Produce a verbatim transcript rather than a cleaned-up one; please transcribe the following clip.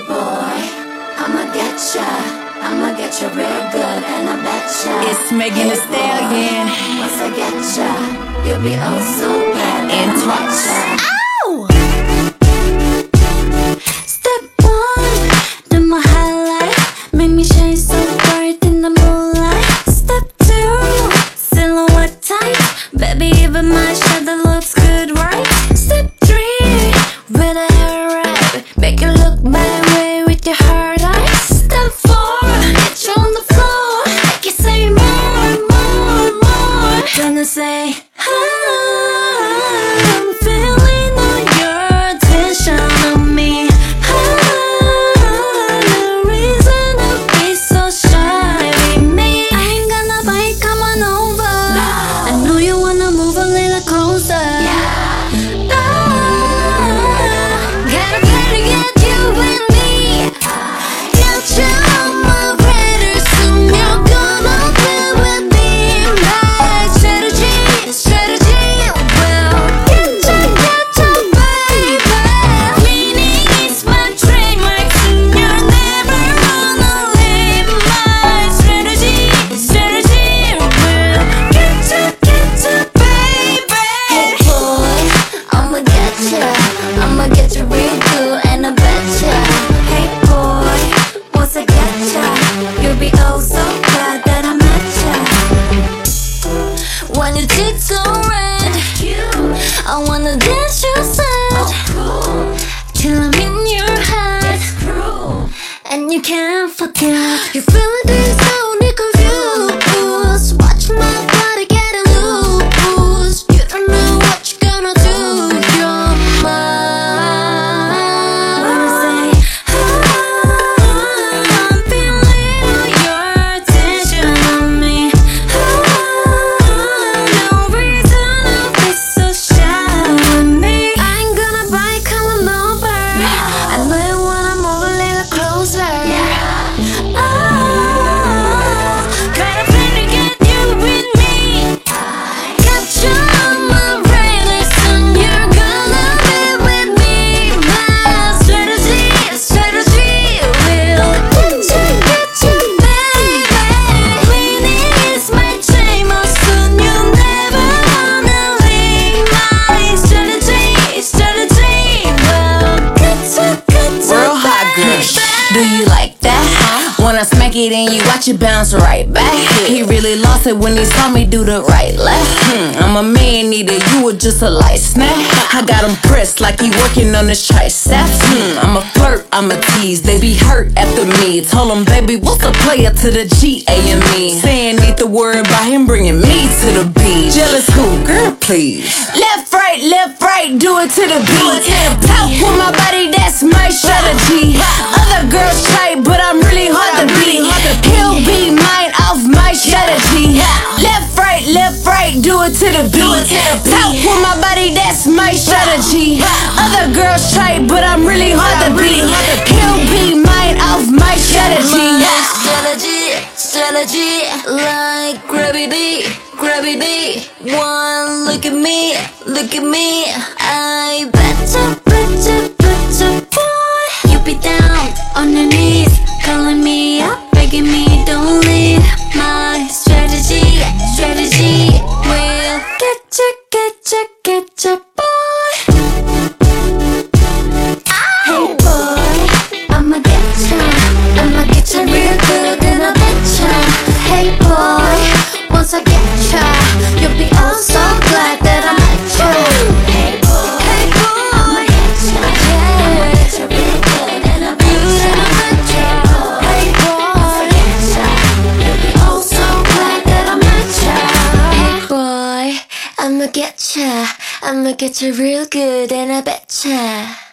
boy, I'ma get ya, I'ma get ya real good, and I bet ya it's Megan Thee Stallion. Once I get ya, you'll be oh so glad that I met ya. Ow! Step one, do my highlight, make me shine so bright in the moonlight. Step two, silhouette tight, baby even my shadow looks good, right? Step three, with a hair wrap, make you look my way with your hard eyes. Step four, get you on the floor, make you say more, more, more. Gonna say, I'm feeling all your attention on me. Ah, no reason to be so shy with me. I ain't gonna bite, come on over. I know you wanna move a little closer. I'ma get you real good, and I bet ya. Hey boy, once I get ya, you'll be oh so glad that I met ya. When your cheeks go red, I wanna dance your side till I'm in your head, and you can't forget. You feeling this so confused. Watch my body getting loose. You don't know what you're gonna do. You're mine. When I say, ah, I'm feeling all your attention on me. Ah, no reason to be so shy with me. I ain't gonna bite, come on over. I know you wanna move a little closer. Do you like that? When I smack it and you watch it bounce right back. He really lost it when he saw me do the right left. hmm, I'm a man eater, you were just a light snack. I got him pressed like he working on his triceps. hmm, I'm a flirt, I'm a tease, they be hurt after me. Told him, baby, what's a player to the G A M E? Saying need to worry about him bringing me to the beach. Jealous who? Girl, please. Left, right, left, right, do it to the beat. Talk with my body, that's my strategy. Other girls try, but I'm really hard to beat. He'll be mine off my strategy. Left, right, left, right, do it to the beat. Talk with my body, that's my strategy. Other girls try, but I'm really hard to beat. He'll be mine off my strategy. Strategy, strategy, like gravity, gravity. One look at me, look at me. I betcha, betcha, betcha, boy. You be down on your knees, calling me up, begging me don't leave. My strategy, strategy will get you, get you, get you, boy. Hey boy, I'ma get ya, I'ma get ya real good, and I bet ya. Hey boy, once I get ya, you'll be oh so glad that I met ya. Hey boy, Hey boy, I'ma get ya, I'ma get ya real good, and I bet ya. Hey boy, once I get ya, you'll be oh so glad that I met ya. hey boy, I'ma get ya, I'ma get ya real good, and I bet ya.